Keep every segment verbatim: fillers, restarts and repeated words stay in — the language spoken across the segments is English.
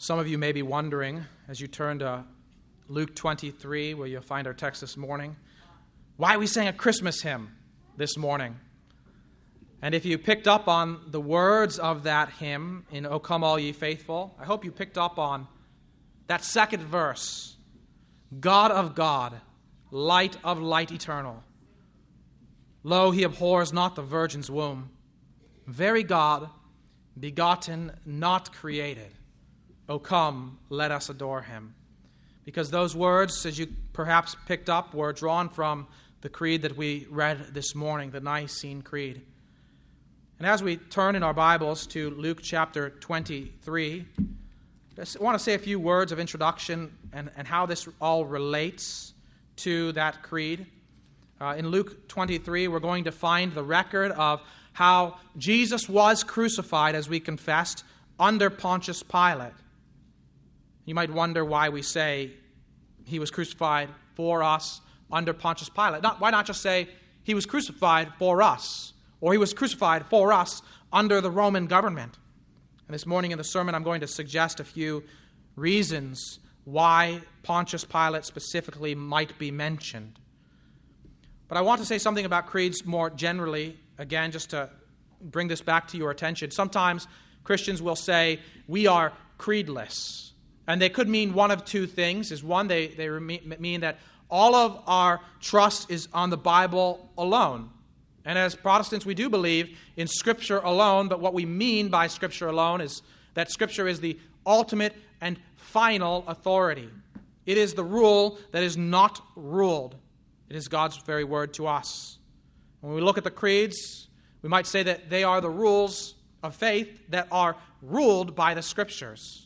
Some of you may be wondering, as you turn to Luke twenty-three, where you'll find our text this morning, why we sang a Christmas hymn this morning. And if you picked up on the words of that hymn in O Come All Ye Faithful, I hope you picked up on that second verse. God of God, light of light eternal. Lo, he abhors not the virgin's womb. Very God, begotten, not created. O come, let us adore him. Because those words, as you perhaps picked up, were drawn from the creed that we read this morning, the Nicene Creed. And as we turn in our Bibles to Luke chapter twenty-three, I just want to say a few words of introduction and, and how this all relates to that creed. Uh, in Luke twenty-three, we're going to find the record of how Jesus was crucified, as we confessed, under Pontius Pilate. You might wonder why we say he was crucified for us under Pontius Pilate. Not, why not just say he was crucified for us, or he was crucified for us under the Roman government? And this morning in the sermon, I'm going to suggest a few reasons why Pontius Pilate specifically might be mentioned. But I want to say something about creeds more generally, again, just to bring this back to your attention. Sometimes Christians will say, we are creedless. And they could mean one of two things. Is one, they, they mean that all of our trust is on the Bible alone. And as Protestants, we do believe in Scripture alone, but what we mean by Scripture alone is that Scripture is the ultimate and final authority. It is the rule that is not ruled. It is God's very word to us. When we look at the creeds, we might say that they are the rules of faith that are ruled by the Scriptures.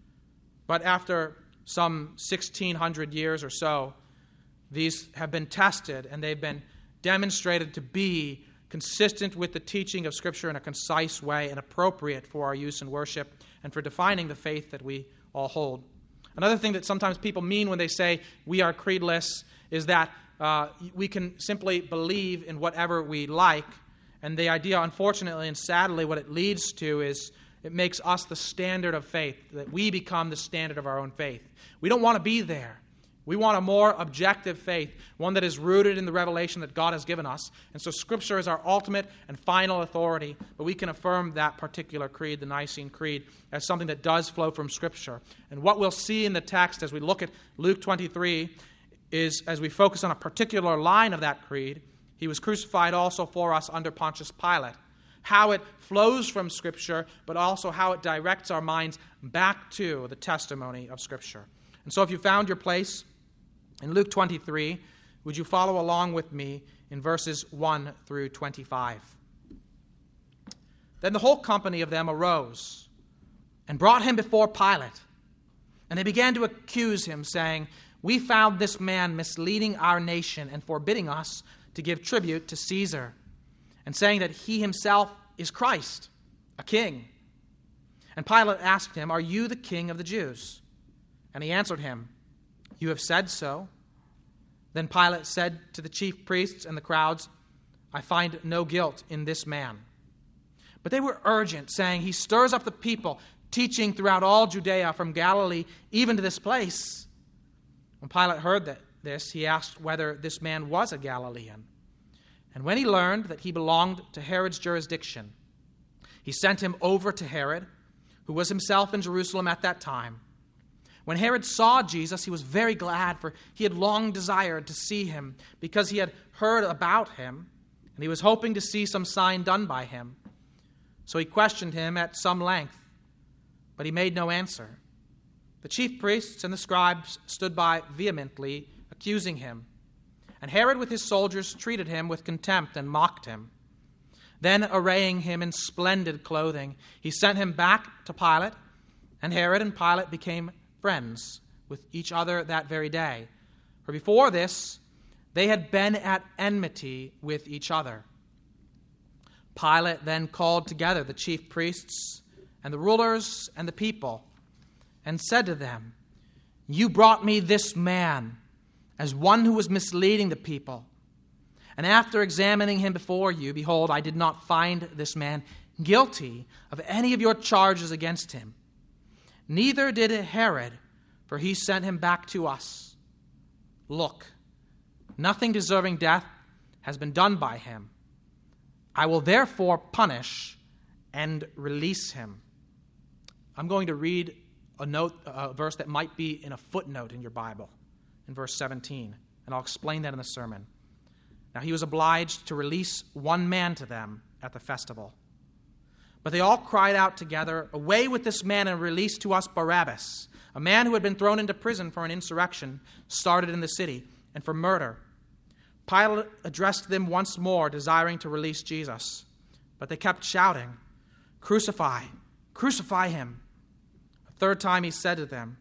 But after some sixteen hundred years or so, these have been tested and they've been demonstrated to be consistent with the teaching of Scripture in a concise way and appropriate for our use in worship and for defining the faith that we all hold. Another thing that sometimes people mean when they say we are creedless is that uh, we can simply believe in whatever we like. And the idea, unfortunately and sadly, what it leads to is it makes us the standard of faith, that we become the standard of our own faith. We don't want to be there. We want a more objective faith, one that is rooted in the revelation that God has given us. And so Scripture is our ultimate and final authority, but we can affirm that particular creed, the Nicene Creed, as something that does flow from Scripture. And what we'll see in the text as we look at Luke twenty-three is, as we focus on a particular line of that creed, he was crucified also for us under Pontius Pilate. How it flows from Scripture, but also how it directs our minds back to the testimony of Scripture. And so if you found your place in Luke twenty-three, would you follow along with me in verses one through twenty-five? Then the whole company of them arose and brought him before Pilate. And they began to accuse him, saying, "We found this man misleading our nation and forbidding us to give tribute to Caesar, and saying that he himself is Christ, a king." And Pilate asked him, "Are you the king of the Jews?" And he answered him, "You have said so." Then Pilate said to the chief priests and the crowds, "I find no guilt in this man." But they were urgent, saying, "He stirs up the people, teaching throughout all Judea, from Galilee even to this place." When Pilate heard that this, he asked whether this man was a Galilean. And when he learned that he belonged to Herod's jurisdiction, he sent him over to Herod, who was himself in Jerusalem at that time. When Herod saw Jesus, he was very glad, for he had long desired to see him, because he had heard about him, and he was hoping to see some sign done by him. So he questioned him at some length, but he made no answer. The chief priests and the scribes stood by vehemently, accusing him. And Herod with his soldiers treated him with contempt and mocked him. Then, arraying him in splendid clothing, he sent him back to Pilate, and Herod and Pilate became friends with each other that very day. For before this, they had been at enmity with each other. Pilate then called together the chief priests and the rulers and the people, and said to them, "You brought me this man as one who was misleading the people. And after examining him before you, behold, I did not find this man guilty of any of your charges against him. Neither did Herod, for he sent him back to us. Look, nothing deserving death has been done by him. I will therefore punish and release him." I'm going to read a note, a verse that might be in a footnote in your Bible, in verse seventeen, and I'll explain that in the sermon. Now he was obliged to release one man to them at the festival. But they all cried out together, "Away with this man and release to us Barabbas, a man who had been thrown into prison for an insurrection started in the city, and for murder." Pilate addressed them once more, desiring to release Jesus. But they kept shouting, "Crucify, crucify him." A third time he said to them,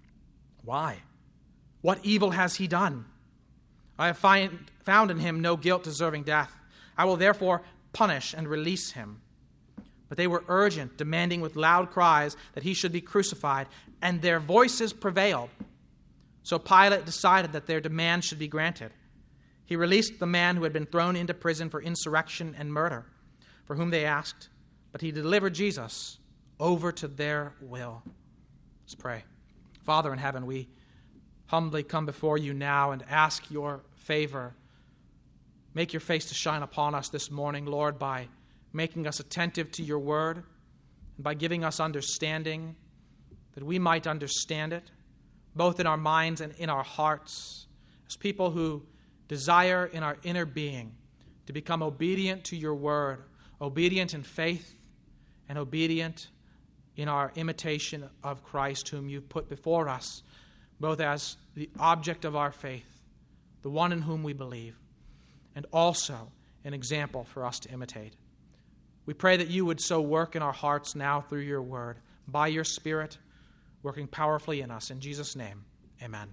"Why? What evil has he done? I have find, found in him no guilt deserving death. I will therefore punish and release him." But they were urgent, demanding with loud cries that he should be crucified, and their voices prevailed. So Pilate decided that their demand should be granted. He released the man who had been thrown into prison for insurrection and murder, for whom they asked, but he delivered Jesus over to their will. Let's pray. Father in heaven, we humbly come before you now and ask your favor. Make your face to shine upon us this morning, Lord, by making us attentive to your word and by giving us understanding that we might understand it, both in our minds and in our hearts, as people who desire in our inner being to become obedient to your word, obedient in faith and obedient in our imitation of Christ, whom you've put before us, both as the object of our faith, the one in whom we believe, and also an example for us to imitate. We pray that you would so work in our hearts now through your word, by your Spirit, working powerfully in us. In Jesus' name, amen.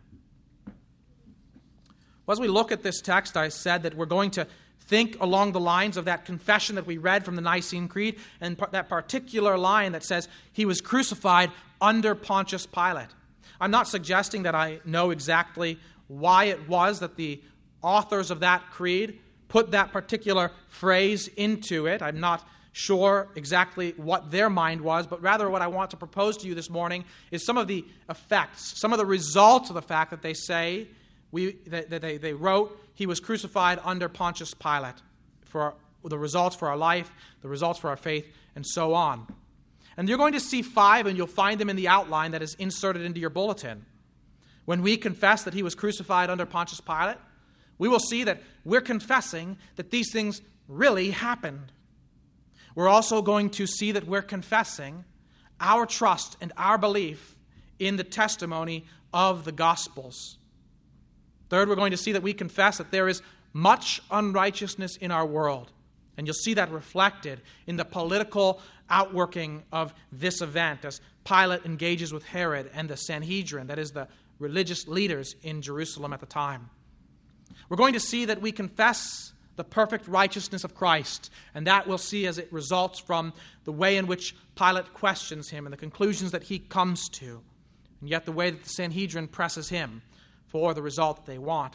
Well, as we look at this text, I said that we're going to think along the lines of that confession that we read from the Nicene Creed, and that particular line that says he was crucified under Pontius Pilate. I'm not suggesting that I know exactly why it was that the authors of that creed put that particular phrase into it. I'm not sure exactly what their mind was, but rather what I want to propose to you this morning is some of the effects, some of the results of the fact that they say, we that they, they wrote, he was crucified under Pontius Pilate, for our, the results for our life, the results for our faith, and so on. And you're going to see five, and you'll find them in the outline that is inserted into your bulletin. When we confess that he was crucified under Pontius Pilate, we will see that we're confessing that these things really happened. We're also going to see that we're confessing our trust and our belief in the testimony of the Gospels. Third, we're going to see that we confess that there is much unrighteousness in our world. And you'll see that reflected in the political outworking of this event as Pilate engages with Herod and the Sanhedrin, that is, the religious leaders in Jerusalem at the time. We're going to see that we confess the perfect righteousness of Christ, and that we'll see as it results from the way in which Pilate questions him and the conclusions that he comes to, and yet the way that the Sanhedrin presses him for the result that they want.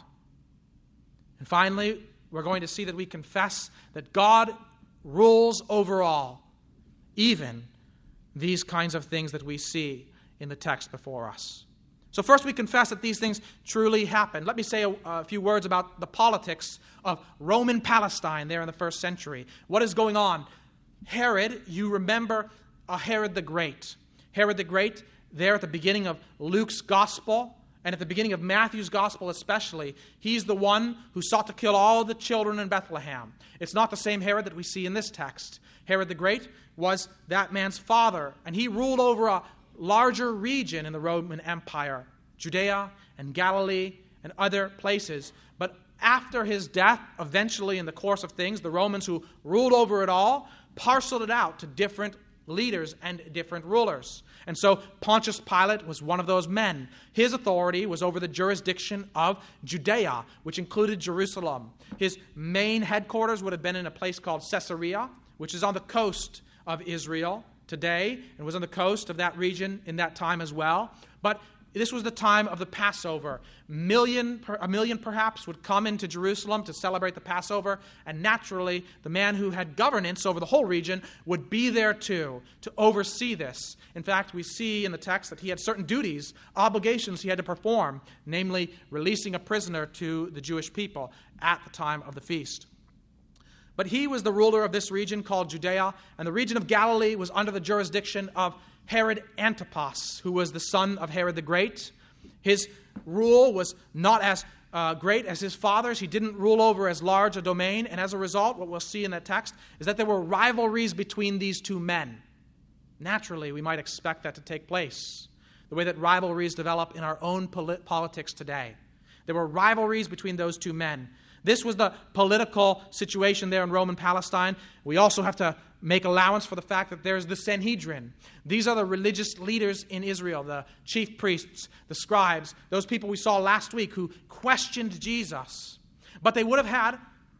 And finally, we're going to see that we confess that God rules over all, even these kinds of things that we see in the text before us. So first we confess that these things truly happened. Let me say a, a few words about the politics of Roman Palestine there in the first century. What is going on? Herod, you remember uh, Herod the Great. Herod the Great, there at the beginning of Luke's gospel, and at the beginning of Matthew's gospel especially, he's the one who sought to kill all the children in Bethlehem. It's not the same Herod that we see in this text. Herod the Great was that man's father, and he ruled over a larger region in the Roman Empire, Judea and Galilee and other places. But after his death, eventually in the course of things, the Romans who ruled over it all parceled it out to different leaders and different rulers. And so Pontius Pilate was one of those men. His authority was over the jurisdiction of Judea, which included Jerusalem. His main headquarters would have been in a place called Caesarea, which is on the coast of Israel today, and was on the coast of that region in that time as well. But this was the time of the Passover. Million, a million perhaps would come into Jerusalem to celebrate the Passover, and naturally the man who had governance over the whole region would be there too, to oversee this. In fact, we see in the text that he had certain duties, obligations he had to perform, namely releasing a prisoner to the Jewish people at the time of the feast. But he was the ruler of this region called Judea, and the region of Galilee was under the jurisdiction of Herod Antipas, who was the son of Herod the Great. His rule was not as uh, great as his father's. He didn't rule over as large a domain, and as a result, what we'll see in that text is that there were rivalries between these two men. Naturally, we might expect that to take place, the way that rivalries develop in our own polit- politics today. There were rivalries between those two men. This was the political situation there in Roman Palestine. We also have to make allowance for the fact that there's the Sanhedrin. These are the religious leaders in Israel, the chief priests, the scribes, those people we saw last week who questioned Jesus. But they would have had,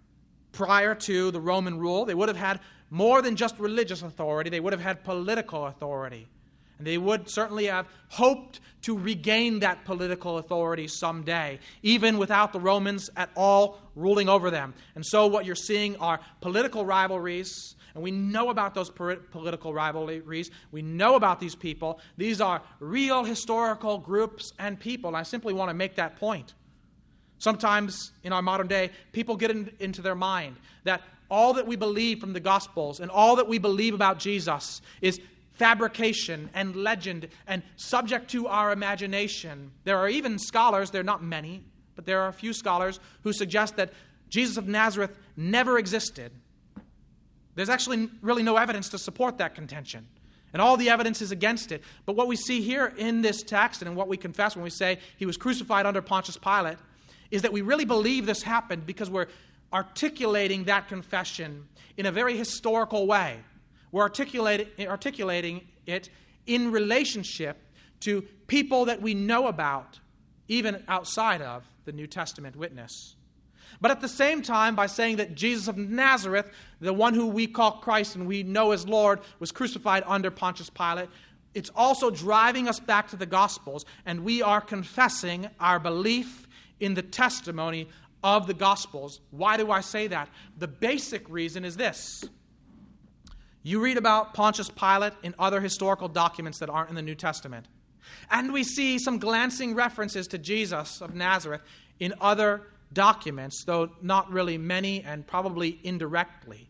prior to the Roman rule, they would have had more than just religious authority. They would have had political authority. And they would certainly have hoped to regain that political authority someday, even without the Romans at all ruling over them. And so what you're seeing are political rivalries, and we know about those political rivalries. We know about these people. These are real historical groups and people, and I simply want to make that point. Sometimes in our modern day, people get in, into their mind that all that we believe from the Gospels and all that we believe about Jesus is fabrication and legend and subject to our imagination. There are even scholars, there are not many, but there are a few scholars who suggest that Jesus of Nazareth never existed. There's actually really no evidence to support that contention, and all the evidence is against it. But what we see here in this text, and what we confess when we say he was crucified under Pontius Pilate, is that we really believe this happened because we're articulating that confession in a very historical way. We're articulating, articulating it in relationship to people that we know about, even outside of the New Testament witness. But at the same time, by saying that Jesus of Nazareth, the one who we call Christ and we know as Lord, was crucified under Pontius Pilate, it's also driving us back to the Gospels, and we are confessing our belief in the testimony of the Gospels. Why do I say that? The basic reason is this. You read about Pontius Pilate in other historical documents that aren't in the New Testament. And we see some glancing references to Jesus of Nazareth in other documents, though not really many and probably indirectly.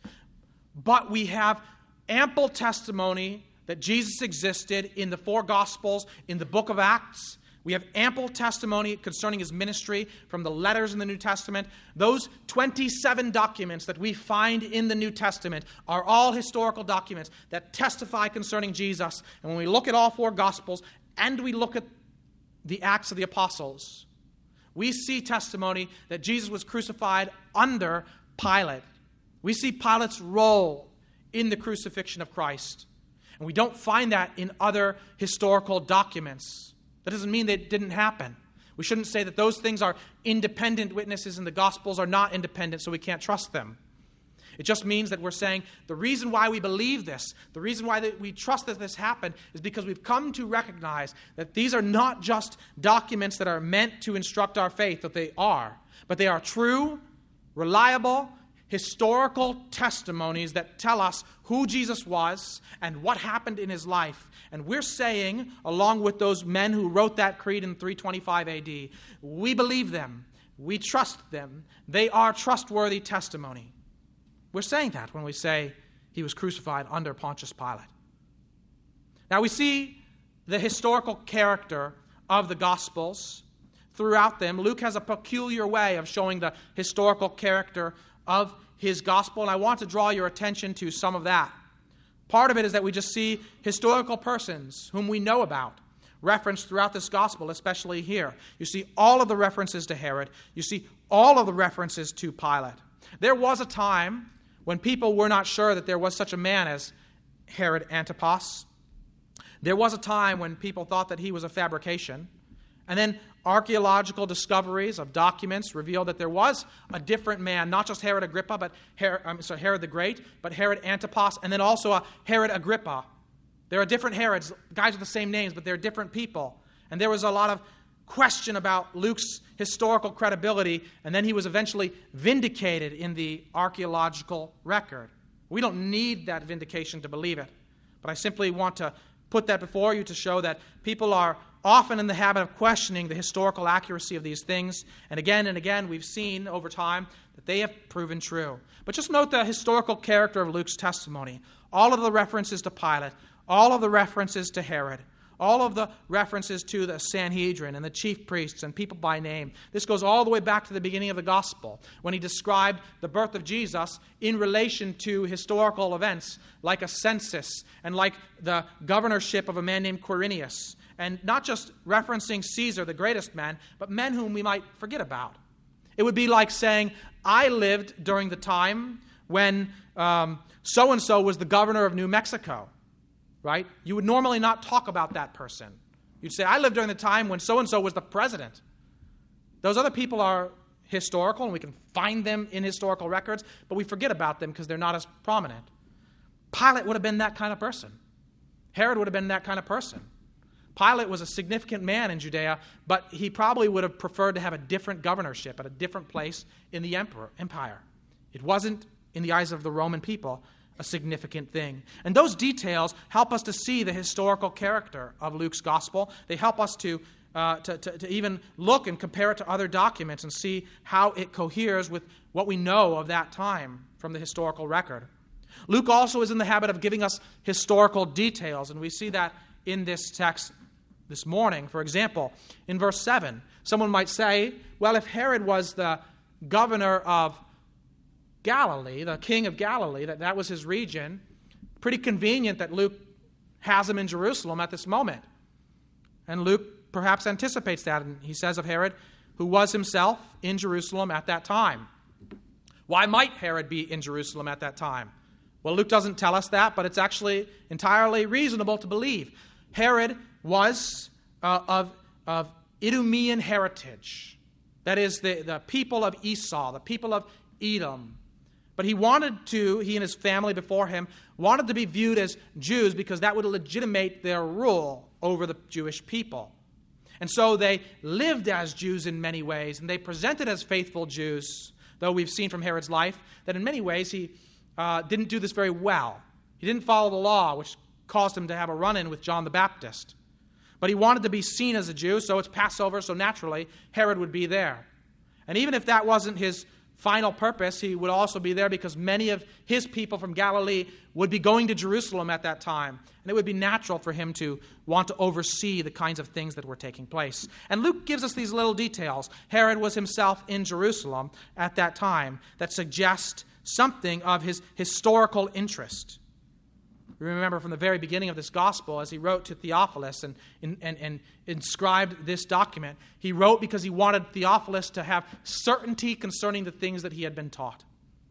But we have ample testimony that Jesus existed in the four Gospels, in the book of Acts. We have ample testimony concerning his ministry from the letters in the New Testament. Those twenty-seven documents that we find in the New Testament are all historical documents that testify concerning Jesus. And when we look at all four Gospels and we look at the Acts of the Apostles, we see testimony that Jesus was crucified under Pilate. We see Pilate's role in the crucifixion of Christ. And we don't find that in other historical documents. That doesn't mean that it didn't happen. We shouldn't say that those things are independent witnesses and the Gospels are not independent, so we can't trust them. It just means that we're saying the reason why we believe this, the reason why that we trust that this happened, is because we've come to recognize that these are not just documents that are meant to instruct our faith, that they are, but they are true, reliable, historical testimonies that tell us who Jesus was and what happened in his life. And we're saying, along with those men who wrote that creed in three twenty-five A D, we believe them, we trust them, they are trustworthy testimony. We're saying that when we say he was crucified under Pontius Pilate. Now we see the historical character of the Gospels throughout them. Luke has a peculiar way of showing the historical character of his gospel, and I want to draw your attention to some of that. Part of it is that we just see historical persons whom we know about referenced throughout this gospel, especially here. You see all of the references to Herod. You see all of the references to Pilate. There was a time when people were not sure that there was such a man as Herod Antipas. There was a time when people thought that he was a fabrication. And then archaeological discoveries of documents revealed that there was a different man, not just Herod Agrippa, but Herod, I'm sorry, Herod the Great, but Herod Antipas, and then also a Herod Agrippa. There are different Herods, guys with the same names, but they're different people. And there was a lot of question about Luke's historical credibility, and then he was eventually vindicated in the archaeological record. We don't need that vindication to believe it, but I simply want to put that before you to show that people are often in the habit of questioning the historical accuracy of these things, and again and again we've seen over time that they have proven true. But just note the historical character of Luke's testimony. All of the references to Pilate, all of the references to Herod, all of the references to the Sanhedrin and the chief priests and people by name. This goes all the way back to the beginning of the gospel, when he described the birth of Jesus in relation to historical events like a census and like the governorship of a man named Quirinius. And not just referencing Caesar, the greatest man, but men whom we might forget about. It would be like saying, I lived during the time when um, so-and-so was the governor of New Mexico. Right? You would normally not talk about that person. You'd say, I lived during the time when so-and-so was the president. Those other people are historical, and we can find them in historical records, but we forget about them because they're not as prominent. Pilate would have been that kind of person. Herod would have been that kind of person. Pilate was a significant man in Judea, but he probably would have preferred to have a different governorship at a different place in the emperor, empire. It wasn't, in the eyes of the Roman people, a significant thing. And those details help us to see the historical character of Luke's gospel. They help us to, uh, to, to, to even look and compare it to other documents and see how it coheres with what we know of that time from the historical record. Luke also is in the habit of giving us historical details, and we see that in this text this morning. For example, in verse seven, someone might say, well, if Herod was the governor of Galilee, the king of Galilee, that that was his region, pretty convenient that Luke has him in Jerusalem at this moment. And Luke perhaps anticipates that, and he says of Herod, who was himself in Jerusalem at that time. Why might Herod be in Jerusalem at that time? Well, Luke doesn't tell us that, but it's actually entirely reasonable to believe. Herod was uh, of, of Idumean heritage. That is, the, the people of Esau, the people of Edom. But he wanted to, he and his family before him, wanted to be viewed as Jews because that would legitimate their rule over the Jewish people. And so they lived as Jews in many ways, and they presented as faithful Jews, though we've seen from Herod's life that in many ways he uh, didn't do this very well. He didn't follow the law, which caused him to have a run-in with John the Baptist. But he wanted to be seen as a Jew, so it's Passover, so naturally Herod would be there. And even if that wasn't his final purpose, he would also be there because many of his people from Galilee would be going to Jerusalem at that time. And it would be natural for him to want to oversee the kinds of things that were taking place. And Luke gives us these little details. Herod was himself in Jerusalem at that time that suggest something of his historical interest. Remember from the very beginning of this gospel, as he wrote to Theophilus and, and, and inscribed this document, he wrote because he wanted Theophilus to have certainty concerning the things that he had been taught.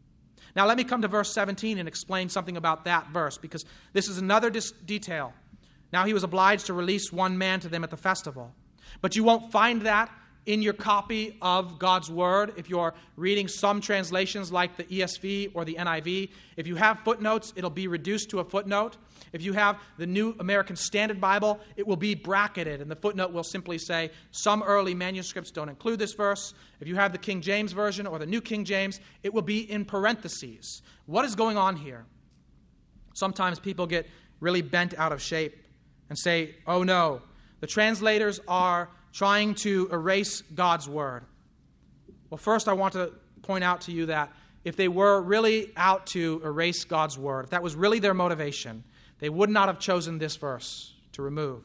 Now let me come to verse seventeen and explain something about that verse, because this is another dis- detail. Now he was obliged to release one man to them at the festival. But you won't find that in your copy of God's Word. If you're reading some translations like the E S V or the N I V, if you have footnotes, it'll be reduced to a footnote. If you have the New American Standard Bible, it will be bracketed, and the footnote will simply say, some early manuscripts don't include this verse. If you have the King James Version or the New King James, it will be in parentheses. What is going on here? Sometimes people get really bent out of shape and say, oh no, the translators are trying to erase God's Word. Well, first I want to point out to you that if they were really out to erase God's Word, if that was really their motivation, they would not have chosen this verse to remove.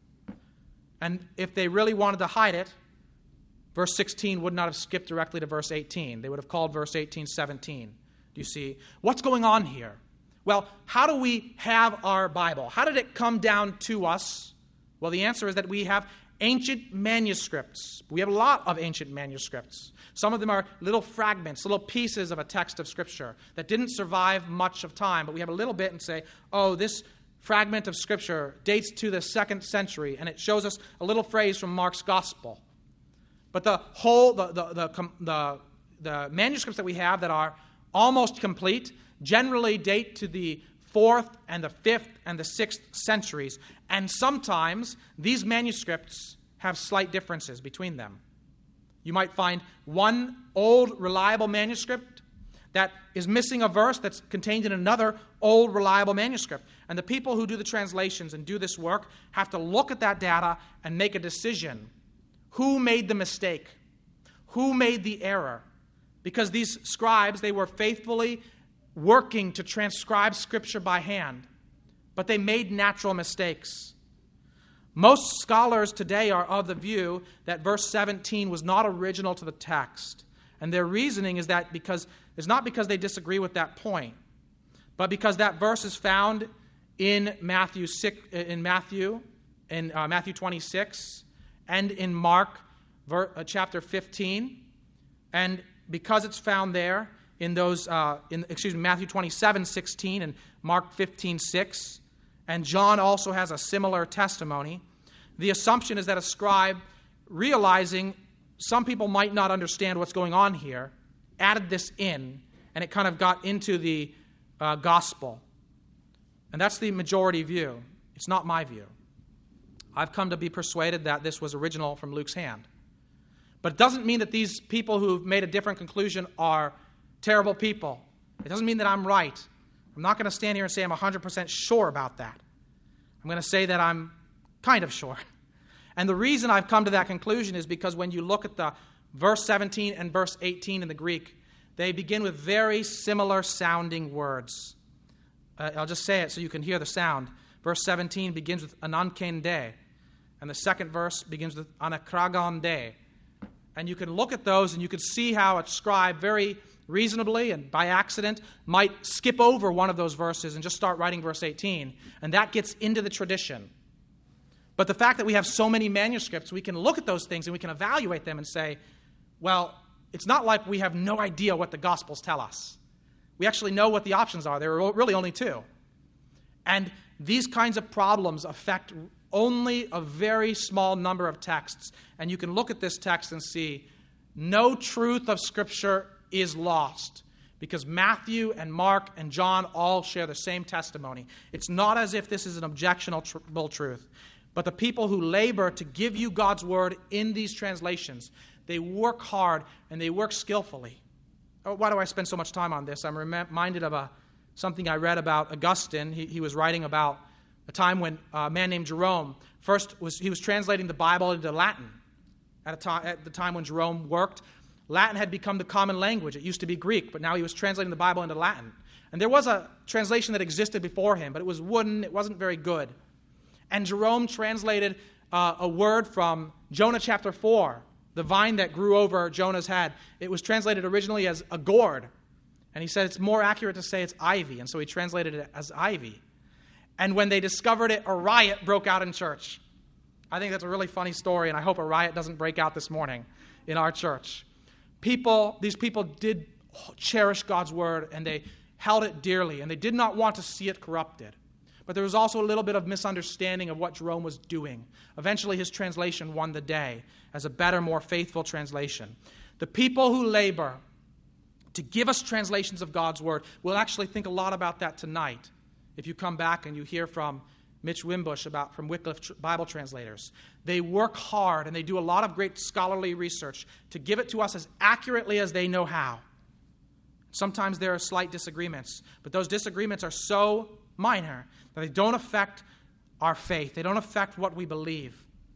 And if they really wanted to hide it, verse sixteen would not have skipped directly to verse eighteen. They would have called verse eighteen seventeen. Do you see? What's going on here? Well, how do we have our Bible? How did it come down to us? Well, the answer is that we have ancient manuscripts. We have a lot of ancient manuscripts. Some of them are little fragments, little pieces of a text of Scripture that didn't survive much of time, but we have a little bit and say, oh, this fragment of Scripture dates to the second century, and it shows us a little phrase from Mark's Gospel. But the whole, the, the, the, the, the manuscripts that we have that are almost complete generally date to the fourth and the fifth and the sixth centuries. And sometimes these manuscripts have slight differences between them. You might find one old, reliable manuscript that is missing a verse that's contained in another old, reliable manuscript. And the people who do the translations and do this work have to look at that data and make a decision. Who made the mistake? Who made the error? Because these scribes, they were faithfully working to transcribe Scripture by hand, but they made natural mistakes. Most scholars today are of the view that verse seventeen was not original to the text. And their reasoning is that because it's not because they disagree with that point, but because that verse is found in Matthew six, in Matthew, in uh, Matthew twenty-six, and in Mark ver, uh, chapter fifteen, and because it's found there in those, uh, in excuse me, Matthew twenty-seven, sixteen, and Mark fifteen, six, and John also has a similar testimony. The assumption is that a scribe, realizing some people might not understand what's going on here, added this in, and it kind of got into the uh, gospel. And that's the majority view. It's not my view. I've come to be persuaded that this was original from Luke's hand. But it doesn't mean that these people who've made a different conclusion are terrible people. It doesn't mean that I'm right. I'm not going to stand here and say I'm one hundred percent sure about that. I'm going to say that I'm kind of sure. And the reason I've come to that conclusion is because when you look at the verse seventeen and verse eighteen in the Greek, they begin with very similar sounding words. Uh, I'll just say it so you can hear the sound. Verse seventeen begins with anankende, and the second verse begins with anakragonde. And you can look at those and you can see how a scribe very reasonably and by accident might skip over one of those verses and just start writing verse eighteen. And that gets into the tradition. But the fact that we have so many manuscripts, we can look at those things and we can evaluate them and say, well, it's not like we have no idea what the Gospels tell us. We actually know what the options are. There are really only two. And these kinds of problems affect only a very small number of texts. And you can look at this text and see no truth of Scripture is lost, because Matthew and Mark and John all share the same testimony. It's not as if this is an objectionable truth. But the people who labor to give you God's word in these translations, they work hard and they work skillfully. Oh, why do I spend so much time on this? I'm reminded of a, something I read about Augustine. He, he was writing about a time when a man named Jerome first was he was translating the Bible into Latin. At, a time, at the time when Jerome worked, Latin had become the common language. It used to be Greek, but now he was translating the Bible into Latin. And there was a translation that existed before him, but it was wooden. It wasn't very good. And Jerome translated uh, a word from Jonah chapter four, the vine that grew over Jonah's head. It was translated originally as a gourd. And he said it's more accurate to say it's ivy. And so he translated it as ivy. And when they discovered it, a riot broke out in church. I think that's a really funny story, and I hope a riot doesn't break out this morning in our church. People, these people did cherish God's word, and they held it dearly, and they did not want to see it corrupted. But there was also a little bit of misunderstanding of what Jerome was doing. Eventually, his translation won the day as a better, more faithful translation. The people who labor to give us translations of God's word will actually think a lot about that tonight. If you come back and you hear from Mitch Wimbush about from Wycliffe Bible translators, they work hard and they do a lot of great scholarly research to give it to us as accurately as they know how. Sometimes there are slight disagreements, but those disagreements are so minor that they don't affect our faith. They don't affect what we believe.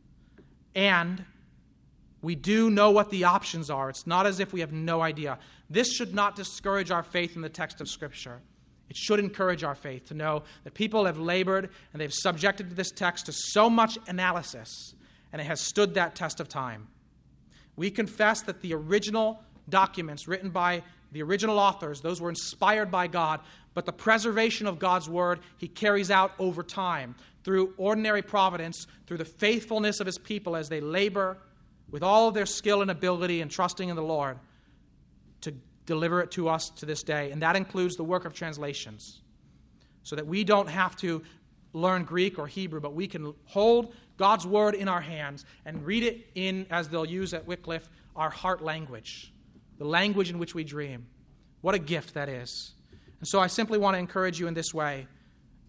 And we do know what the options are. It's not as if we have no idea. This should not discourage our faith in the text of Scripture. It should encourage our faith to know that people have labored and they've subjected this text to so much analysis, and it has stood that test of time. We confess that the original documents written by the original authors, those were inspired by God, but the preservation of God's word he carries out over time through ordinary providence, through the faithfulness of his people as they labor with all of their skill and ability and trusting in the Lord to deliver it to us to this day. And that includes the work of translations, so that we don't have to learn Greek or Hebrew, but we can hold God's word in our hands and read it in, as they'll use at Wycliffe, our heart language, the language in which we dream. What a gift that is. And so I simply want to encourage you in this way.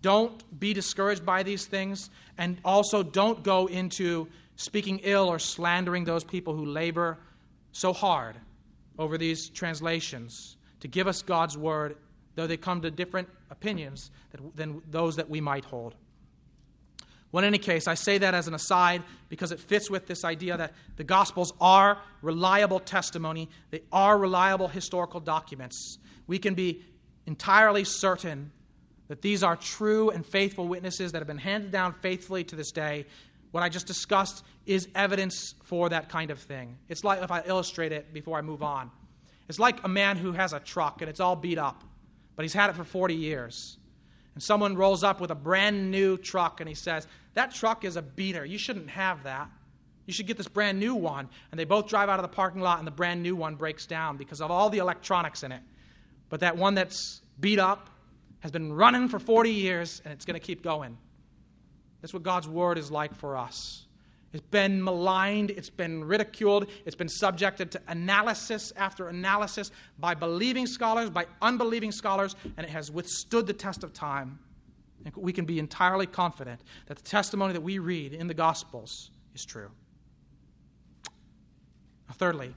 Don't be discouraged by these things, and also don't go into speaking ill or slandering those people who labor so hard over these translations to give us God's word, though they come to different opinions than those that we might hold. Well, in any case, I say that as an aside because it fits with this idea that the Gospels are reliable testimony. They are reliable historical documents. We can be entirely certain that these are true and faithful witnesses that have been handed down faithfully to this day. What I just discussed is evidence for that kind of thing. It's like, if I illustrate it before I move on, it's like a man who has a truck and it's all beat up, but he's had it for forty years. And someone rolls up with a brand new truck and he says, that truck is a beater. You shouldn't have that. You should get this brand new one. And they both drive out of the parking lot and the brand new one breaks down because of all the electronics in it. But that one that's beat up has been running for forty years and it's going to keep going. That's what God's word is like for us. It's been maligned, it's been ridiculed, it's been subjected to analysis after analysis by believing scholars, by unbelieving scholars, and it has withstood the test of time. And we can be entirely confident that the testimony that we read in the Gospels is true. Now, thirdly,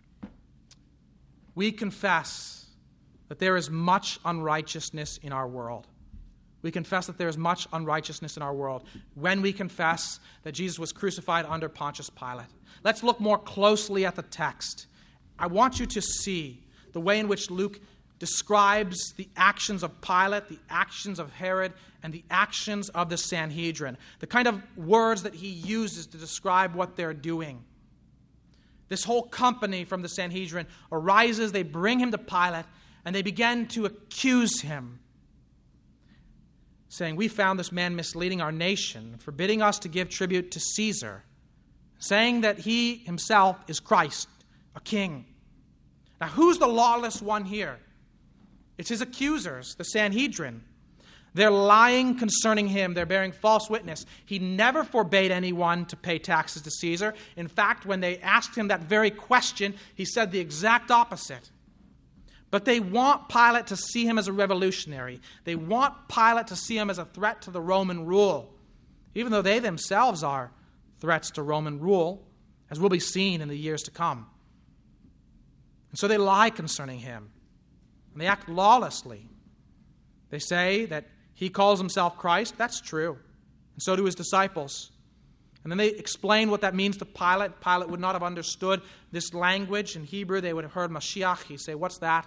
we confess that there is much unrighteousness in our world. We confess that there is much unrighteousness in our world when we confess that Jesus was crucified under Pontius Pilate. Let's look more closely at the text. I want you to see the way in which Luke describes the actions of Pilate, the actions of Herod, and the actions of the Sanhedrin, the kind of words that he uses to describe what they're doing. This whole company from the Sanhedrin arises, they bring him to Pilate, and they begin to accuse him, saying, we found this man misleading our nation, forbidding us to give tribute to Caesar, saying that he himself is Christ, a king. Now, who's the lawless one here? It's his accusers, the Sanhedrin. They're lying concerning him. They're bearing false witness. He never forbade anyone to pay taxes to Caesar. In fact, when they asked him that very question, he said the exact opposite. But they want Pilate to see him as a revolutionary. They want Pilate to see him as a threat to the Roman rule, even though they themselves are threats to Roman rule, as will be seen in the years to come. And so they lie concerning him, and they act lawlessly. They say that he calls himself Christ. That's true, and so do his disciples. And then they explain what that means to Pilate. Pilate would not have understood this language. In Hebrew, they would have heard Mashiach. He'd say, what's that?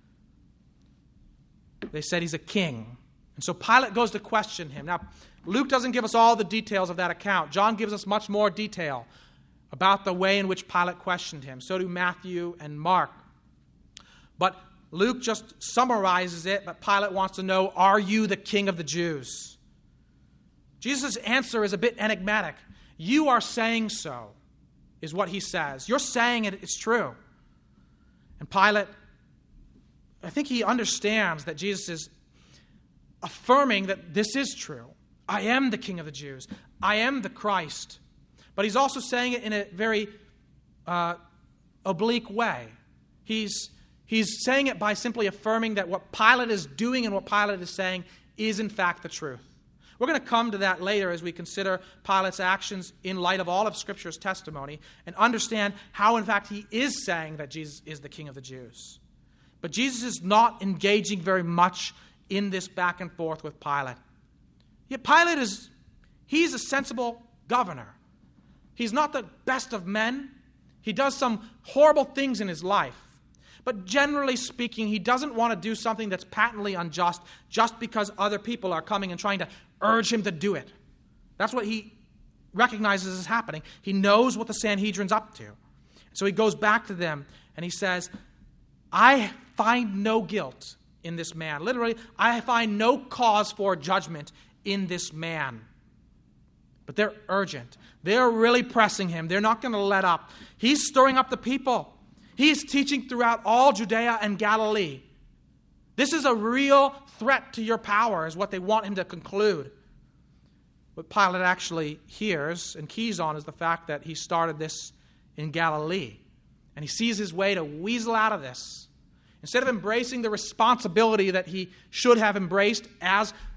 They said he's a king. And so Pilate goes to question him. Now, Luke doesn't give us all the details of that account. John gives us much more detail about the way in which Pilate questioned him. So do Matthew and Mark. But Luke just summarizes it, but Pilate wants to know, are you the king of the Jews? Jesus' answer is a bit enigmatic. You are saying so, is what he says. You're saying it, it's true. And Pilate, I think he understands that Jesus is affirming that this is true. I am the King of the Jews. I am the Christ. But he's also saying it in a very uh, oblique way. He's, he's saying it by simply affirming that what Pilate is doing and what Pilate is saying is in fact the truth. We're going to come to that later as we consider Pilate's actions in light of all of Scripture's testimony and understand how, in fact, he is saying that Jesus is the King of the Jews. But Jesus is not engaging very much in this back and forth with Pilate. Yet Pilate is, he's a sensible governor. He's not the best of men. He does some horrible things in his life. But generally speaking, he doesn't want to do something that's patently unjust just because other people are coming and trying to urge him to do it. That's what he recognizes is happening. He knows what the Sanhedrin's up to. So he goes back to them and he says, I find no guilt in this man. Literally, I find no cause for judgment in this man. But they're urgent. They're really pressing him. They're not going to let up. He's stirring up the people. He's teaching throughout all Judea and Galilee. This is a real threat to your power, is what they want him to conclude. What Pilate actually hears and keys on is the fact that he started this in Galilee. And he sees his way to weasel out of this. Instead of embracing the responsibility that he should have embraced as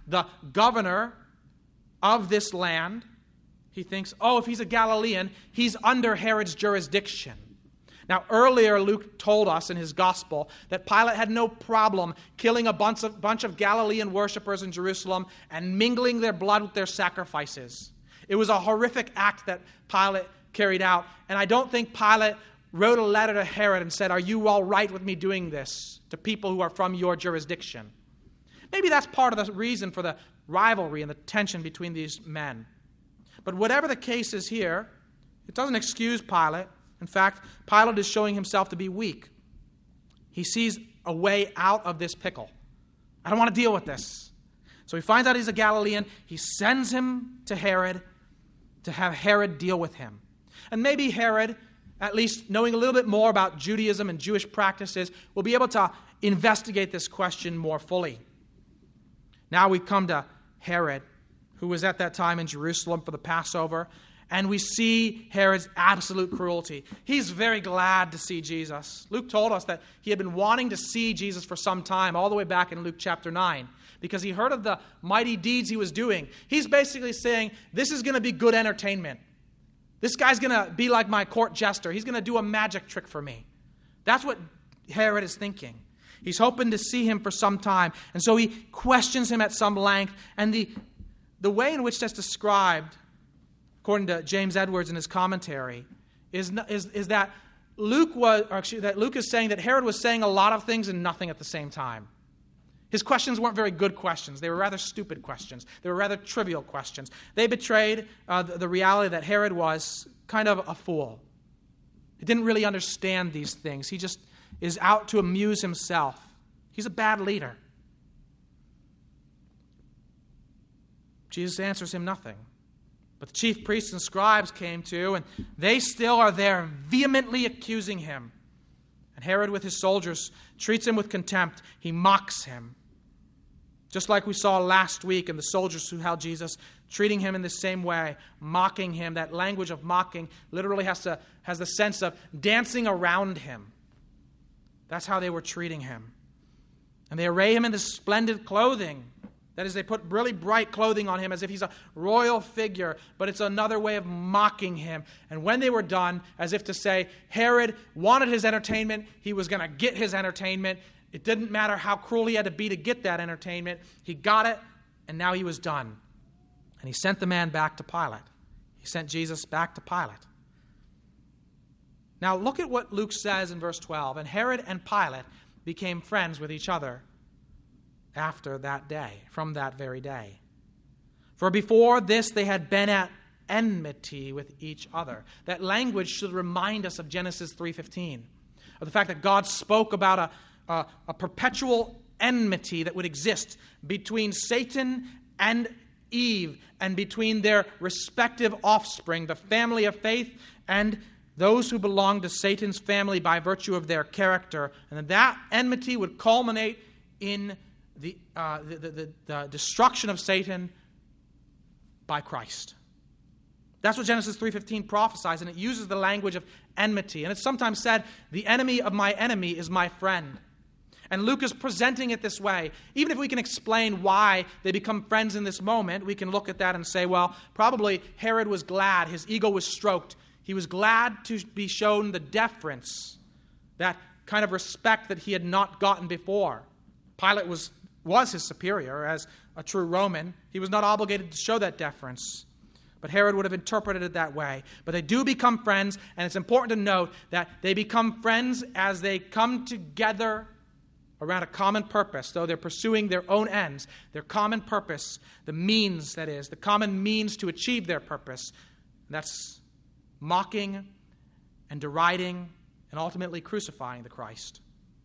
the governor of this land. He thinks, oh, if he's a Galilean, he's under Herod's jurisdiction. Now, earlier, Luke told us in his gospel that Pilate had no problem killing a bunch of, bunch of Galilean worshipers in Jerusalem and mingling their blood with their sacrifices. It was a horrific act that Pilate carried out. And I don't think Pilate wrote a letter to Herod and said, are you all right with me doing this to people who are from your jurisdiction? Maybe that's part of the reason for the rivalry and the tension between these men. But whatever the case is here, it doesn't excuse Pilate. In fact, Pilate is showing himself to be weak. He sees a way out of this pickle. I don't want to deal with this. So he finds out he's a Galilean. He sends him to Herod to have Herod deal with him. And maybe Herod, at least knowing a little bit more about Judaism and Jewish practices, will be able to investigate this question more fully. Now we come to Herod, who was at that time in Jerusalem for the Passover. And we see Herod's absolute cruelty. He's very glad to see Jesus. Luke told us that he had been wanting to see Jesus for some time, all the way back in Luke chapter nine, because he heard of the mighty deeds he was doing. He's basically saying, this is going to be good entertainment. This guy's going to be like my court jester. He's going to do a magic trick for me. That's what Herod is thinking. He's hoping to see him for some time. And so he questions him at some length. And the, the way in which that's described, according to James Edwards in his commentary, is, is, is that Luke was, or actually, that Luke is saying that Herod was saying a lot of things and nothing at the same time. His questions weren't very good questions. They were rather stupid questions. They were rather trivial questions. They betrayed uh, the, the reality that Herod was kind of a fool. He didn't really understand these things. He just is out to amuse himself. He's a bad leader. Jesus answers him nothing. But the chief priests and scribes came too, and they still are there vehemently accusing him. And Herod with his soldiers treats him with contempt. He mocks him. Just like we saw last week in the soldiers who held Jesus, treating him in the same way, mocking him. That language of mocking literally has to has the sense of dancing around him. That's how they were treating him. And they array him in this splendid clothing. That is, they put really bright clothing on him as if he's a royal figure, but it's another way of mocking him. And when they were done, as if to say, Herod wanted his entertainment, he was going to get his entertainment. It didn't matter how cruel he had to be to get that entertainment. He got it, and now he was done. And he sent the man back to Pilate. He sent Jesus back to Pilate. Now look at what Luke says in verse twelve. And Herod and Pilate became friends with each other after that day, from that very day. For before this they had been at enmity with each other. That language should remind us of Genesis three fifteen, of the fact that God spoke about a, a, a perpetual enmity that would exist between Satan and Eve and between their respective offspring, the family of faith and those who belong to Satan's family by virtue of their character. And that enmity would culminate in The, uh, the, the, the destruction of Satan by Christ. That's what Genesis three fifteen prophesies, and it uses the language of enmity. And it's sometimes said, the enemy of my enemy is my friend. And Luke is presenting it this way. Even if we can explain why they become friends in this moment, we can look at that and say, well, probably Herod was glad. His ego was stroked. He was glad to be shown the deference, that kind of respect that he had not gotten before. Pilate was was his superior as a true Roman. He was not obligated to show that deference. But Herod would have interpreted it that way. But they do become friends, and it's important to note that they become friends as they come together around a common purpose, though they're pursuing their own ends. Their common purpose, the means, that is, the common means to achieve their purpose. And that's mocking and deriding and ultimately crucifying the Christ.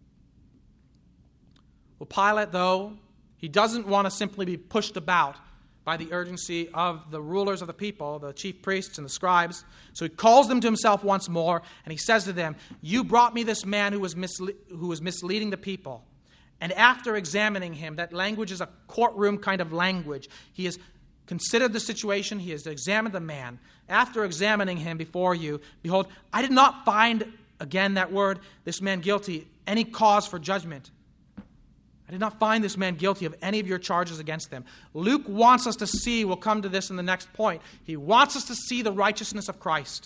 Well, Pilate, though, he doesn't want to simply be pushed about by the urgency of the rulers of the people, the chief priests and the scribes. So he calls them to himself once more, and he says to them, you brought me this man who was, misle- who was misleading the people. And after examining him, that language is a courtroom kind of language. He has considered the situation. He has examined the man. After examining him before you, behold, I did not find, again that word, this man guilty, any cause for judgment. I I did not find this man guilty of any of your charges against him. Luke wants us to see, we'll come to this in the next point, he wants us to see the righteousness of Christ.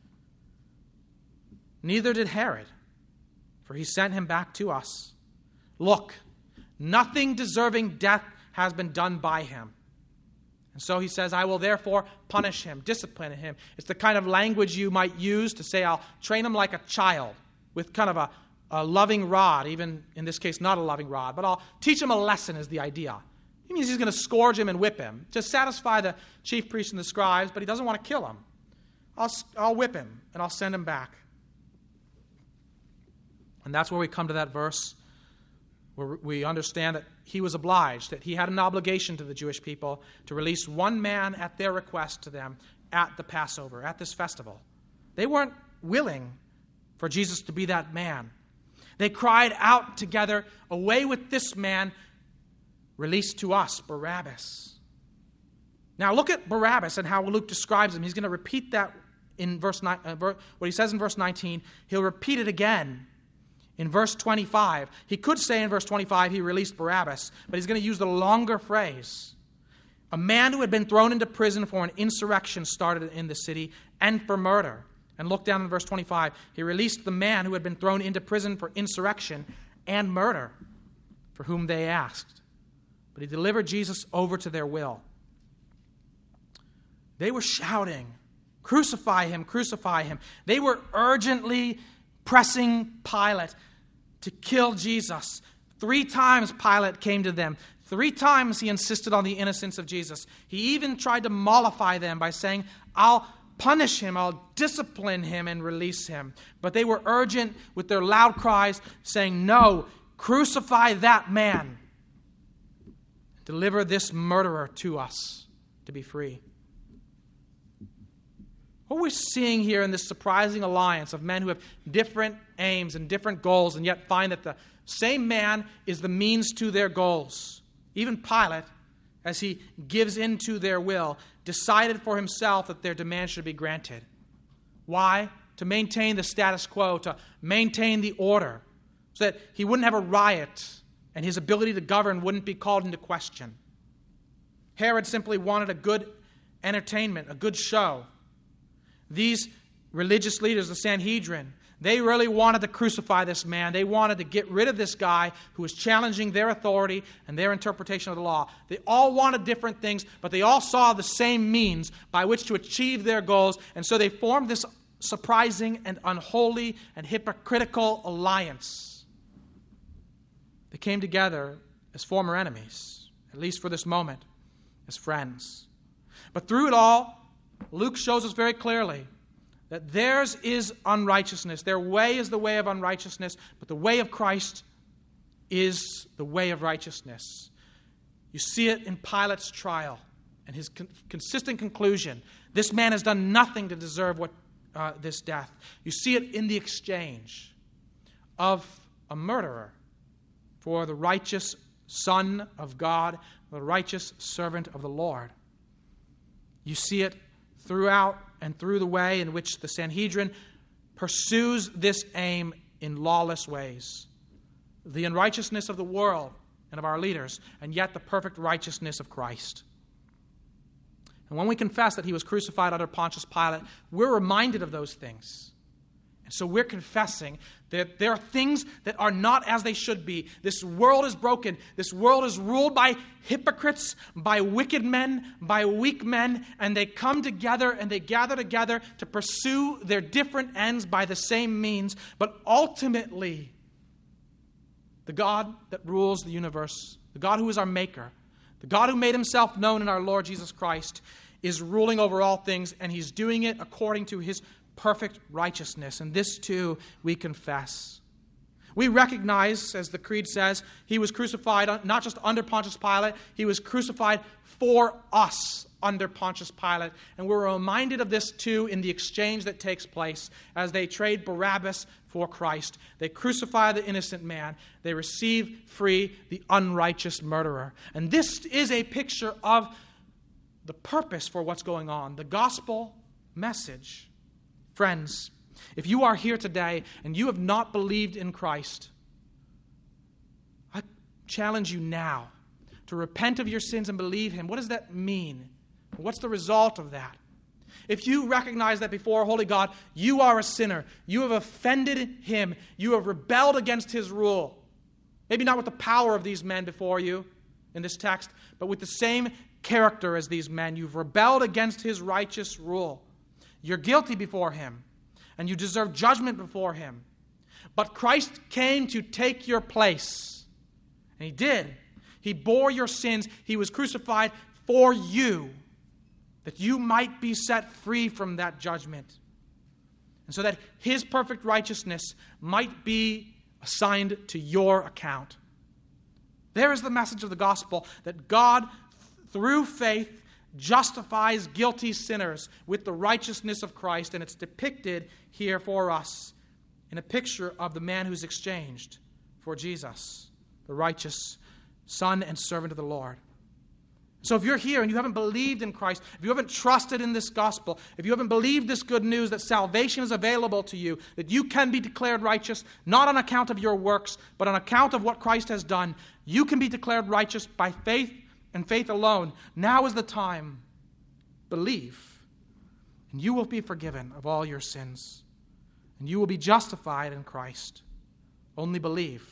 Neither did Herod, for he sent him back to us. Look, nothing deserving death has been done by him. And so he says, I will therefore punish him, discipline him. It's the kind of language you might use to say, I'll train him like a child with kind of a, a loving rod, even in this case, not a loving rod, but I'll teach him a lesson is the idea. He means he's going to scourge him and whip him to satisfy the chief priests and the scribes, but he doesn't want to kill him. I'll, I'll whip him and I'll send him back. And that's where we come to that verse where we understand that he was obliged, that he had an obligation to the Jewish people to release one man at their request to them at the Passover, at this festival. They weren't willing for Jesus to be that man. They cried out together, away with this man, release to us Barabbas. Now look at Barabbas and how Luke describes him. He's going to repeat that in verse nine, uh, what he says in verse nineteen. He'll repeat it again in verse twenty-five. He could say in verse twenty-five he released Barabbas, but he's going to use the longer phrase. A man who had been thrown into prison for an insurrection started in the city and for murder. And look down in verse twenty-five. He released the man who had been thrown into prison for insurrection and murder, for whom they asked. But he delivered Jesus over to their will. They were shouting, crucify him, crucify him. They were urgently pressing Pilate to kill Jesus. Three times Pilate came to them. Three times he insisted on the innocence of Jesus. He even tried to mollify them by saying, I'll punish him, I'll discipline him and release him. But they were urgent with their loud cries, saying, no, crucify that man. Deliver this murderer to us to be free. What we're seeing here in this surprising alliance of men who have different aims and different goals and yet find that the same man is the means to their goals. Even Pilate, as he gives into their will, decided for himself that their demand should be granted. Why? To maintain the status quo, to maintain the order, so that he wouldn't have a riot and his ability to govern wouldn't be called into question. Herod simply wanted a good entertainment, a good show. These religious leaders, the Sanhedrin, they really wanted to crucify this man. They wanted to get rid of this guy who was challenging their authority and their interpretation of the law. They all wanted different things, but they all saw the same means by which to achieve their goals, and so they formed this surprising and unholy and hypocritical alliance. They came together as former enemies, at least for this moment, as friends. But through it all, Luke shows us very clearly that theirs is unrighteousness. Their way is the way of unrighteousness, but the way of Christ is the way of righteousness. You see it in Pilate's trial and his con- consistent conclusion. This man has done nothing to deserve what uh, this death. You see it in the exchange of a murderer for the righteous Son of God, the righteous servant of the Lord. You see it throughout and through the way in which the Sanhedrin pursues this aim in lawless ways. The unrighteousness of the world and of our leaders, and yet the perfect righteousness of Christ. And when we confess that he was crucified under Pontius Pilate, we're reminded of those things. And so we're confessing that there are things that are not as they should be. This world is broken. This world is ruled by hypocrites, by wicked men, by weak men, and they come together and they gather together to pursue their different ends by the same means. But ultimately, the God that rules the universe, the God who is our maker, the God who made himself known in our Lord Jesus Christ, is ruling over all things, and he's doing it according to his perfect righteousness. And this too we confess. We recognize, as the Creed says, he was crucified not just under Pontius Pilate, he was crucified for us under Pontius Pilate. And we're reminded of this too in the exchange that takes place as they trade Barabbas for Christ. They crucify the innocent man. They receive free the unrighteous murderer. And this is a picture of the purpose for what's going on, the gospel message. Friends, if you are here today and you have not believed in Christ, I challenge you now to repent of your sins and believe him. What does that mean? What's the result of that? If you recognize that before holy God, you are a sinner, you have offended him, you have rebelled against his rule, maybe not with the power of these men before you in this text, but with the same character as these men, you've rebelled against his righteous rule. You're guilty before him, and you deserve judgment before him. But Christ came to take your place, and he did. He bore your sins. He was crucified for you, that you might be set free from that judgment, and so that his perfect righteousness might be assigned to your account. There is the message of the gospel, that God, through faith, justifies guilty sinners with the righteousness of Christ, and it's depicted here for us in a picture of the man who's exchanged for Jesus, the righteous Son and servant of the Lord. So if you're here and you haven't believed in Christ, if you haven't trusted in this gospel, if you haven't believed this good news that salvation is available to you, that you can be declared righteous, not on account of your works, but on account of what Christ has done, you can be declared righteous by faith and faith alone. Now is the time. Believe, and you will be forgiven of all your sins, and you will be justified in Christ. Only believe.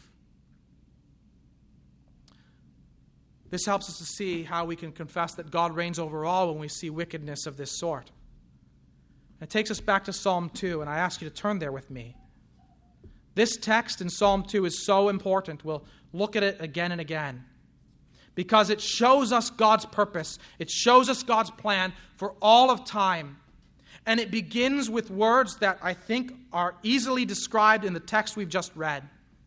This helps us to see how we can confess that God reigns over all when we see wickedness of this sort. It takes us back to Psalm two, and I ask you to turn there with me. This text in Psalm two is so important. We'll look at it again and again, because it shows us God's purpose. It shows us God's plan for all of time. And it begins with words that I think are easily described in the text we've just read.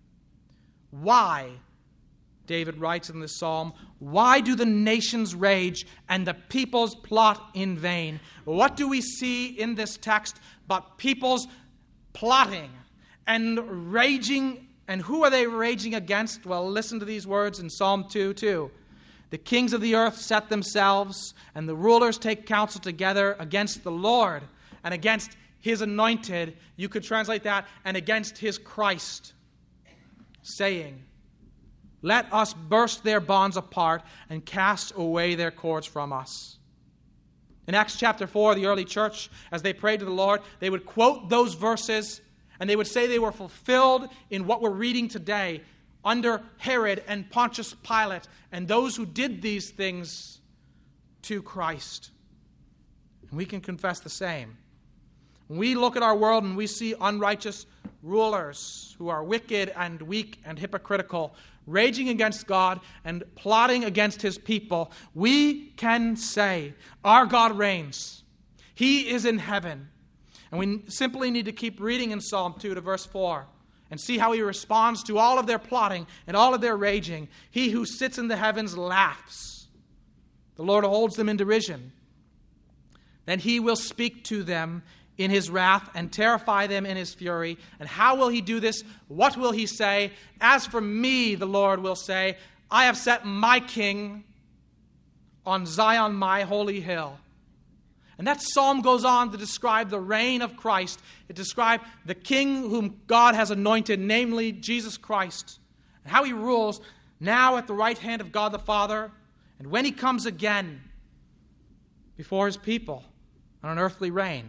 Why, David writes in this psalm, why do the nations rage and the peoples plot in vain? What do we see in this text but peoples plotting and raging? And who are they raging against? Well, listen to these words in Psalm two, two. The kings of the earth set themselves, and the rulers take counsel together against the Lord and against his anointed. You could translate that, and against his Christ, saying, let us burst their bonds apart and cast away their cords from us. In Acts chapter four, the early church, as they prayed to the Lord, they would quote those verses, and they would say they were fulfilled in what we're reading today under Herod and Pontius Pilate and those who did these things to Christ. And we can confess the same. When we look at our world and we see unrighteous rulers who are wicked and weak and hypocritical, raging against God and plotting against his people, we can say, our God reigns. He is in heaven. And we simply need to keep reading in Psalm two to verse four and see how he responds to all of their plotting and all of their raging. He who sits in the heavens laughs. The Lord holds them in derision. Then he will speak to them in his wrath and terrify them in his fury. And how will he do this? What will he say? As for me, the Lord will say, I have set my king on Zion, my holy hill. And that psalm goes on to describe the reign of Christ. It describes the king whom God has anointed, namely Jesus Christ, and how he rules now at the right hand of God the Father, and when he comes again before his people on an earthly reign.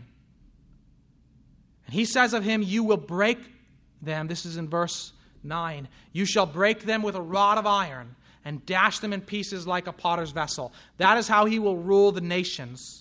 And he says of him, you will break them. This is in verse nine. You shall break them with a rod of iron and dash them in pieces like a potter's vessel. That is how he will rule the nations.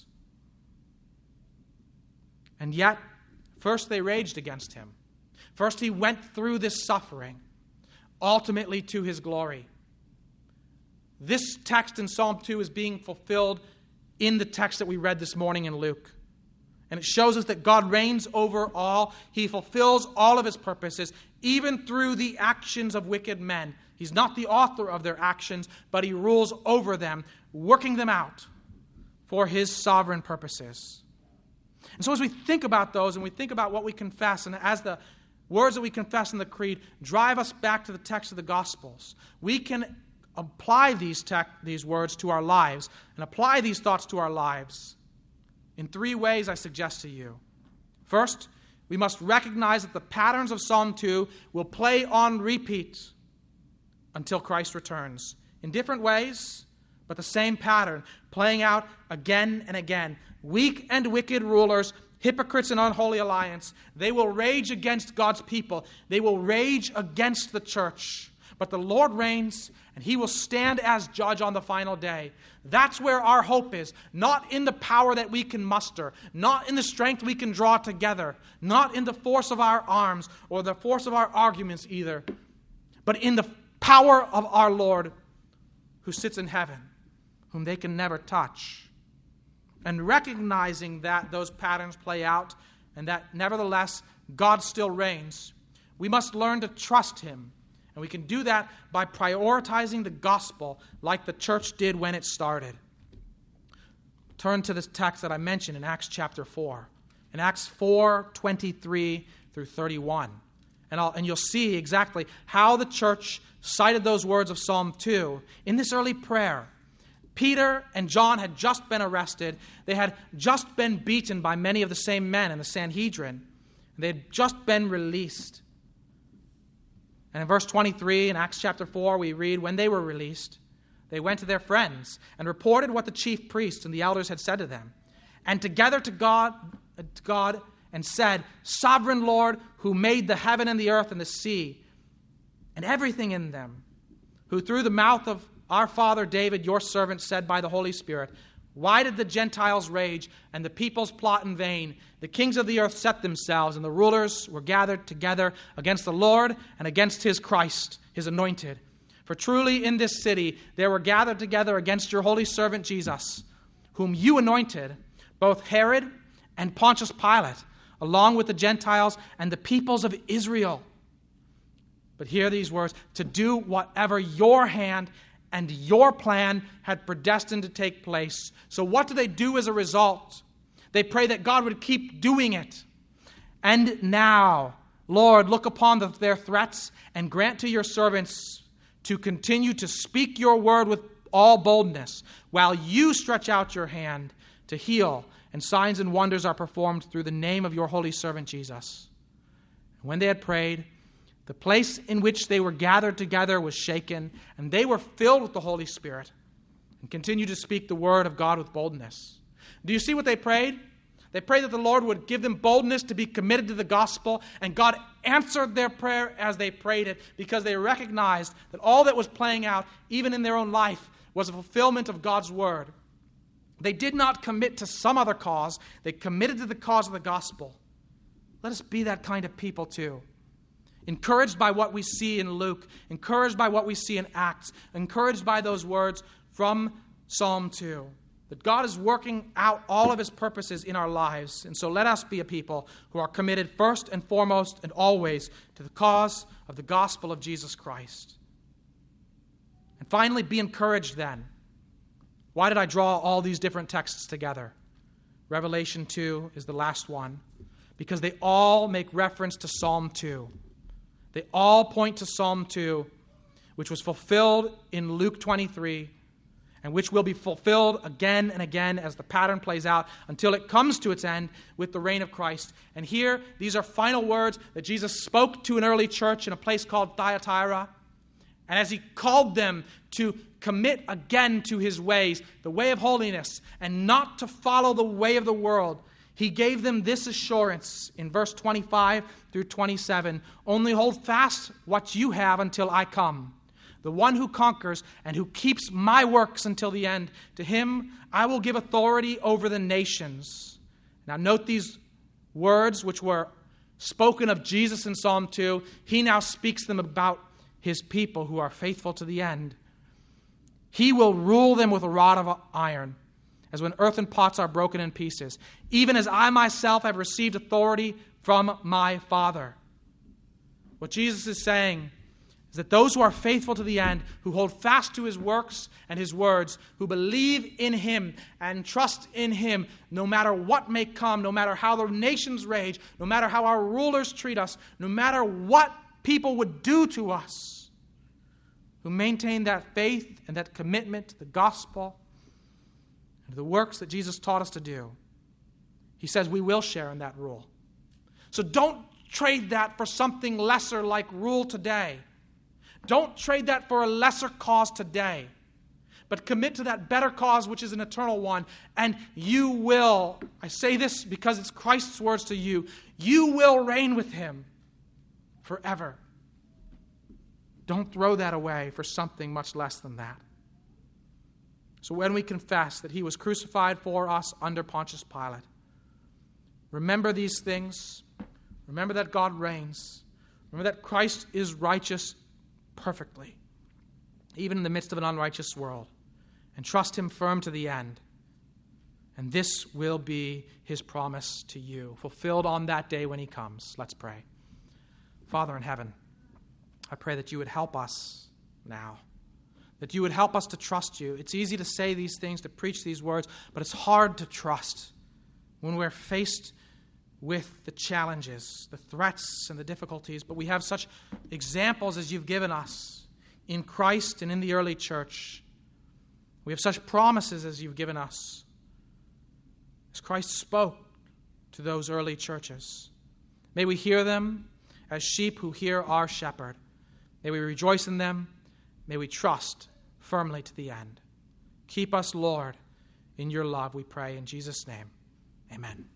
And yet, first they raged against him. First he went through this suffering, ultimately to his glory. This text in Psalm two is being fulfilled in the text that we read this morning in Luke. And it shows us that God reigns over all. He fulfills all of his purposes, even through the actions of wicked men. He's not the author of their actions, but he rules over them, working them out for his sovereign purposes. And so as we think about those and we think about what we confess, and as the words that we confess in the creed drive us back to the text of the Gospels, we can apply these, tech, these words to our lives and apply these thoughts to our lives in three ways I suggest to you. First, we must recognize that the patterns of Psalm two will play on repeat until Christ returns. In different ways, but the same pattern, playing out again and again. Weak and wicked rulers, hypocrites in unholy alliance, they will rage against God's people. They will rage against the church. But the Lord reigns, and he will stand as judge on the final day. That's where our hope is. Not in the power that we can muster, not in the strength we can draw together, not in the force of our arms or the force of our arguments either, but in the power of our Lord who sits in heaven, whom they can never touch. And recognizing that those patterns play out and that nevertheless God still reigns, we must learn to trust him. And we can do that by prioritizing the gospel like the church did when it started. Turn to this text that I mentioned in Acts chapter four. In Acts four, twenty-three through thirty-one. And, I'll, and you'll see exactly how the church cited those words of Psalm two in this early prayer. Peter and John had just been arrested. They had just been beaten by many of the same men in the Sanhedrin. They had just been released. And in verse twenty-three in Acts chapter four, we read, when they were released, they went to their friends and reported what the chief priests and the elders had said to them. And together to God, to God and said, Sovereign Lord, who made the heaven and the earth and the sea and everything in them, who through the mouth of our father David, your servant, said by the Holy Spirit, why did the Gentiles rage and the peoples plot in vain? The kings of the earth set themselves, and the rulers were gathered together against the Lord and against his Christ, his anointed. For truly in this city they were gathered together against your holy servant Jesus, whom you anointed, both Herod and Pontius Pilate, along with the Gentiles and the peoples of Israel. But hear these words, to do whatever your hand and your plan had predestined to take place. So what do they do as a result? They pray that God would keep doing it. And now, Lord, look upon the, their threats and grant to your servants to continue to speak your word with all boldness, while you stretch out your hand to heal, and signs and wonders are performed through the name of your holy servant Jesus. And when they had prayed, the place in which they were gathered together was shaken, and they were filled with the Holy Spirit and continued to speak the word of God with boldness. Do you see what they prayed? They prayed that the Lord would give them boldness to be committed to the gospel, and God answered their prayer as they prayed it because they recognized that all that was playing out, even in their own life, was a fulfillment of God's word. They did not commit to some other cause. They committed to the cause of the gospel. Let us be that kind of people too. Encouraged by what we see in Luke, encouraged by what we see in Acts, encouraged by those words from Psalm two, that God is working out all of his purposes in our lives. And so let us be a people who are committed first and foremost and always to the cause of the gospel of Jesus Christ. And finally, be encouraged then. Why did I draw all these different texts together? Revelation two is the last one, because they all make reference to Psalm two. They all point to Psalm two, which was fulfilled in Luke twenty-three, and which will be fulfilled again and again as the pattern plays out until it comes to its end with the reign of Christ. And here, these are final words that Jesus spoke to an early church in a place called Thyatira. And as he called them to commit again to his ways, the way of holiness, and not to follow the way of the world, he gave them this assurance in verse twenty-five through twenty-seven. Only hold fast what you have until I come. The one who conquers and who keeps my works until the end, to him I will give authority over the nations. Now note these words which were spoken of Jesus in Psalm two. He now speaks them about his people who are faithful to the end. He will rule them with a rod of iron, as when earthen pots are broken in pieces, even as I myself have received authority from my Father. What Jesus is saying is that those who are faithful to the end, who hold fast to his works and his words, who believe in him and trust in him, no matter what may come, no matter how the nations rage, no matter how our rulers treat us, no matter what people would do to us, who maintain that faith and that commitment to the gospel and to the works that Jesus taught us to do, he says we will share in that rule. So don't trade that for something lesser like rule today. Don't trade that for a lesser cause today, but commit to that better cause, which is an eternal one. And you will, I say this because it's Christ's words to you, you will reign with him forever. Don't throw that away for something much less than that. So when we confess that he was crucified for us under Pontius Pilate, remember these things. Remember that God reigns. Remember that Christ is righteous perfectly, even in the midst of an unrighteous world. And trust him firm to the end. And this will be his promise to you, fulfilled on that day when he comes. Let's pray. Father in heaven, I pray that you would help us now, that you would help us to trust you. It's easy to say these things, to preach these words, but it's hard to trust when we're faced with the challenges, the threats, and the difficulties. But we have such examples as you've given us in Christ and in the early church. We have such promises as you've given us, as Christ spoke to those early churches. May we hear them as sheep who hear our shepherd. May we rejoice in them. May we trust firmly to the end. Keep us, Lord, in your love, we pray in Jesus' name. Amen.